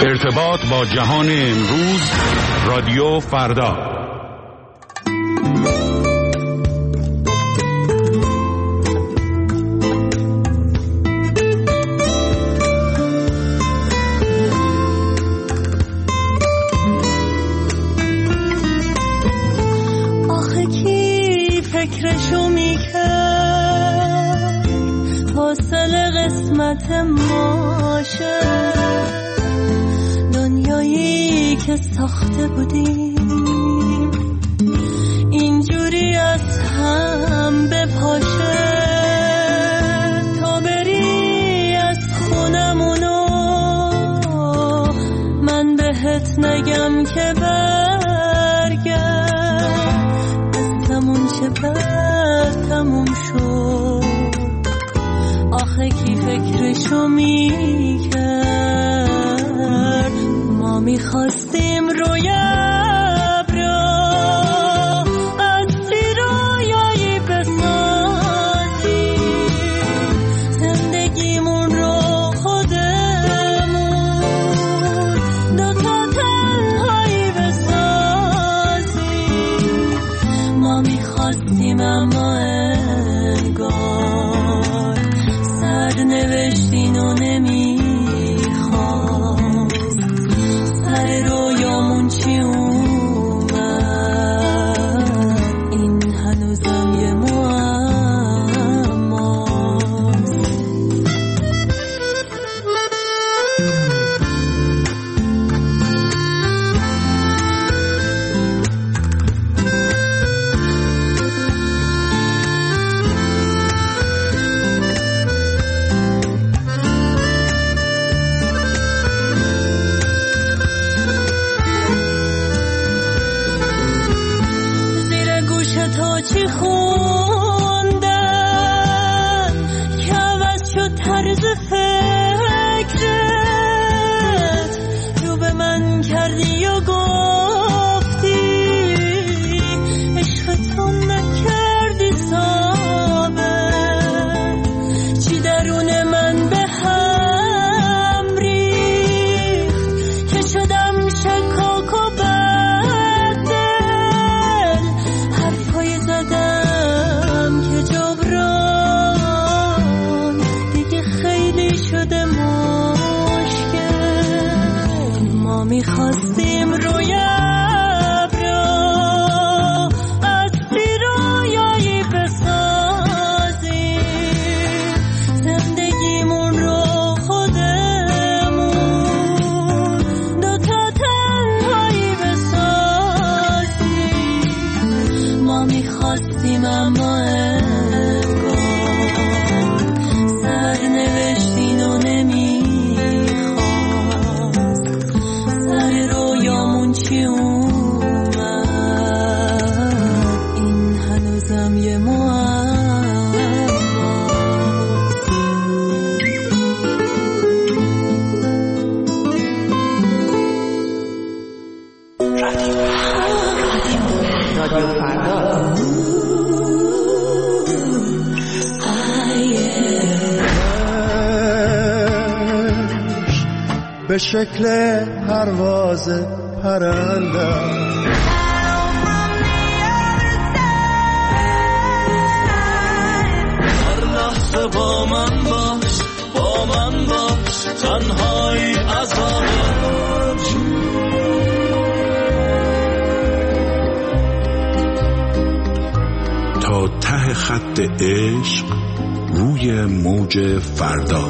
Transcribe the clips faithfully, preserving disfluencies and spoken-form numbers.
ارتباط با جهان امروز، رادیو فردا. آخه کی فکرشو میکرد حاصل قسمت ماشه، دنیایی که ساخته بودیم اینجوری از هم بپاشه. تا بری از خونمونو من بهت نگم که برگرد، بستمون چه بر تموم شد. آخه کی فکرشو میکرد ما میخواستیم روی ابرا قصری رویایی بسازیم، زندگیمون رو خودمون دوتا تنهایی بسازیم. ما میخواستیم اما انگار سر نوشتین و نمیخواست. سر رویامون چی اومد این هنوزم یه معماست. چی خوندن که عوض شد طرز فکرت، رو به من کردی و گفتی عشقتون نکردی ثابت. چی درون من به هم ریخت که شدم شکاک و میخواستیم روی ابرا قصری رویایی بسازیم، زندگیمون رو خودمون دوتا تنهایی بسازیم. ما میخواستیم اما انگار سر نوشتین و چی اومد این هنوزم یه معماست. رادیو فردا به شکل پرواز پرندم هر لحظه با من باش، با من باش، تنهایی عذابم. تا ته خط عشق روی موج فردا.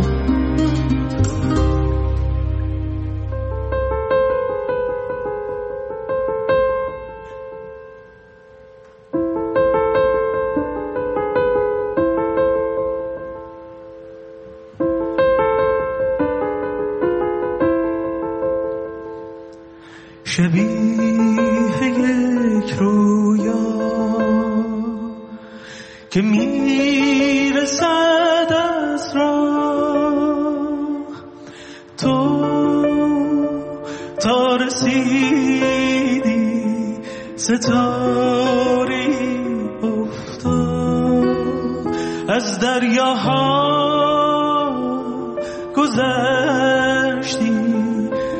شبیه یک رویا که میرسد از راه، تو تا رسیدی ستاری افتاد، از دریاها گذشتی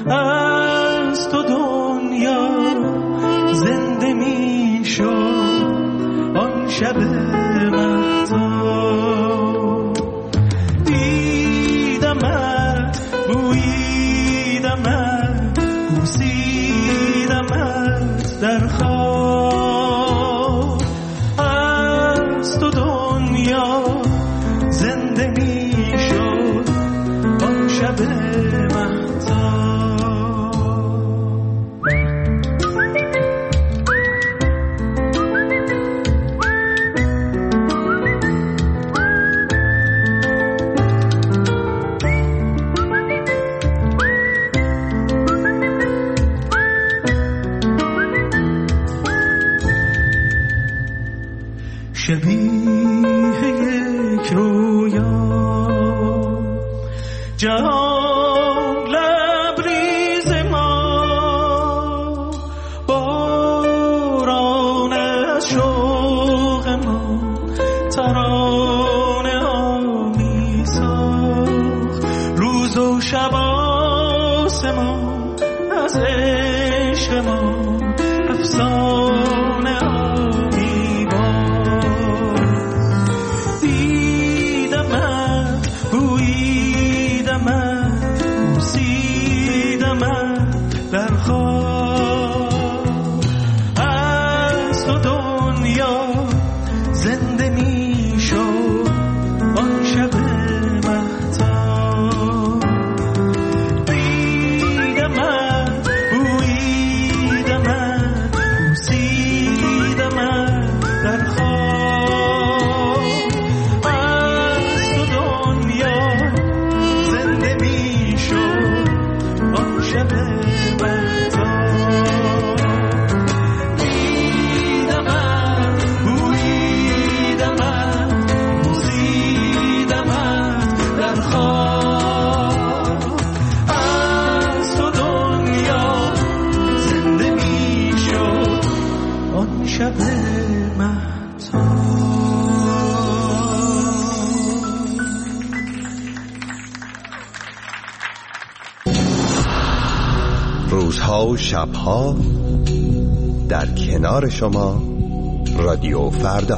از تو دنیا زنده می شد آن شب مهتاب. دیدمت، بوییدمت، بوسیدمت در خواب. از تو دنیا زنده می شد آن شب مهتاب. شبیه یک رویا جهان لبریز ما، باران از شوق ما ترانه آمی ساخت. روز و شب آسمان از عشق ما افسانه آمی باد. دیدمت، بوییدمت، بوسیدمت در خواب. از تو دنیا زنده می شد آن شب مهتاب. دیدمت، بوییدمت، بوسیدمت در خواب. از تو دنیا زنده می شد آن شب مهتاب. دیدمت، بوییدمت، بوسیدمت در خواب. از تو دنیا زنده می شد آن شب مهتاب. روزها و شبها در کنار شما رادیو فردا.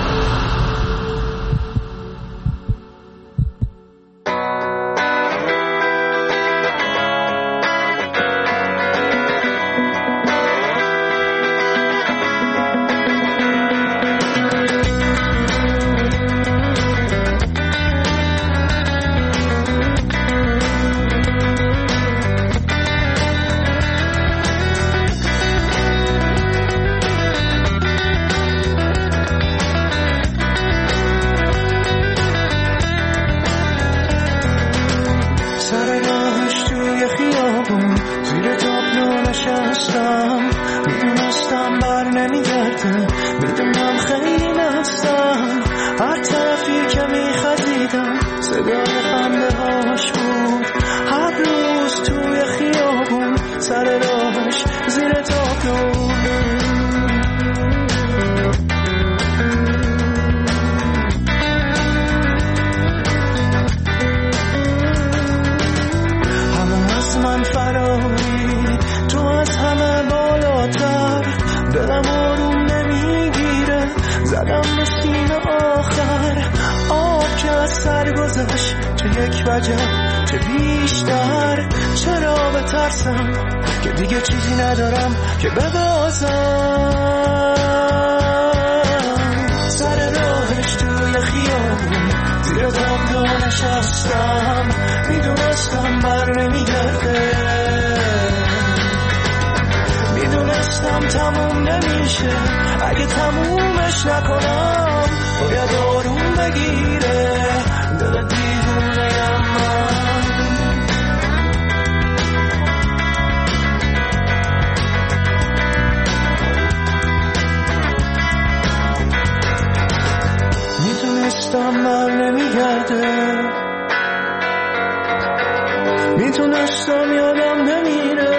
میتونستم یادم نمیره،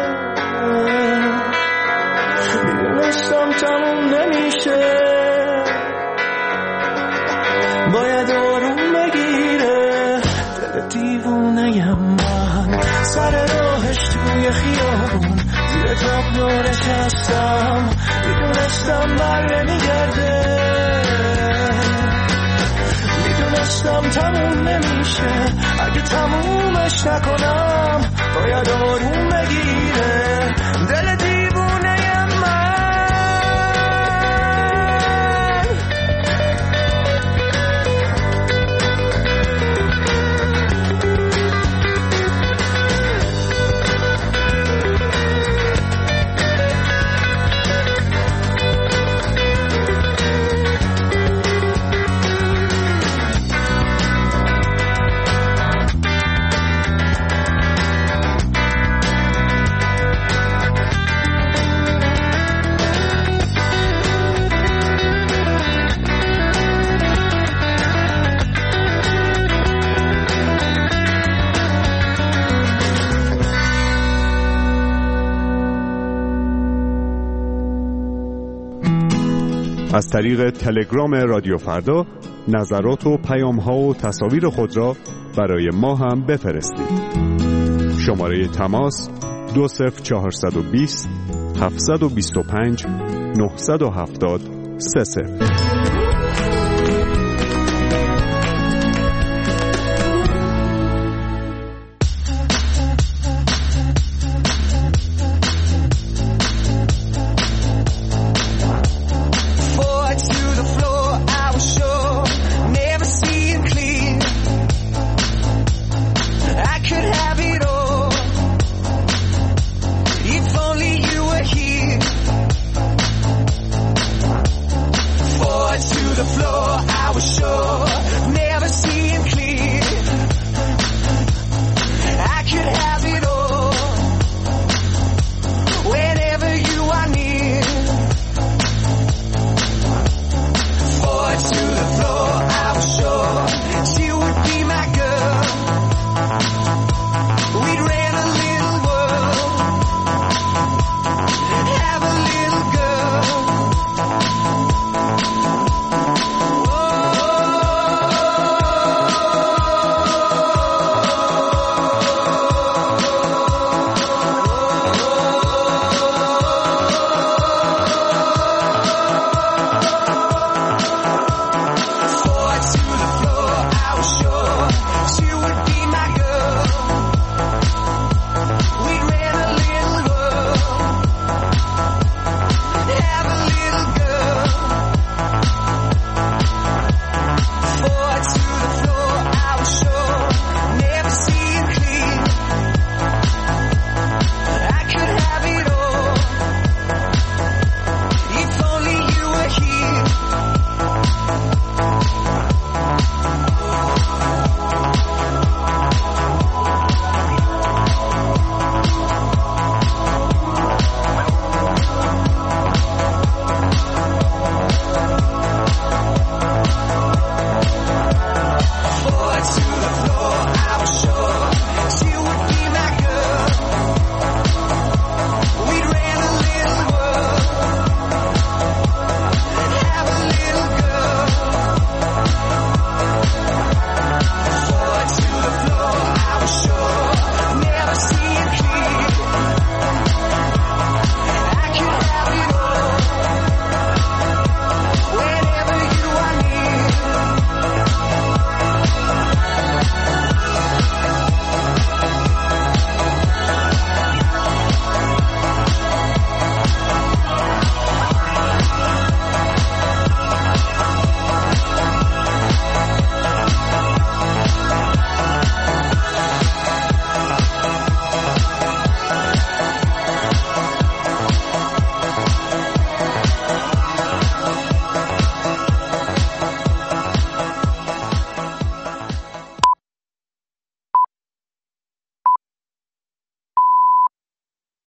میدونستم تموم نمیشه، باید آروم بگیره دل دیوونه‌ام من سر راهش تو خیابون زیر تابلو نشستم، میدونستم بر نمیگرده، میدونستم تموم نمیشه، اگه تمومش نکنم باید آروم بگیره دل دیوونه من. از طریق تلگرام رادیو فردا نظرات و پیام‌ها و تصاویر خود را برای ما هم بفرستید. شماره تماس دو صفر چهارصد و بیست هفتصد و بیست و پنج نهصد و هفتاد سه صفر.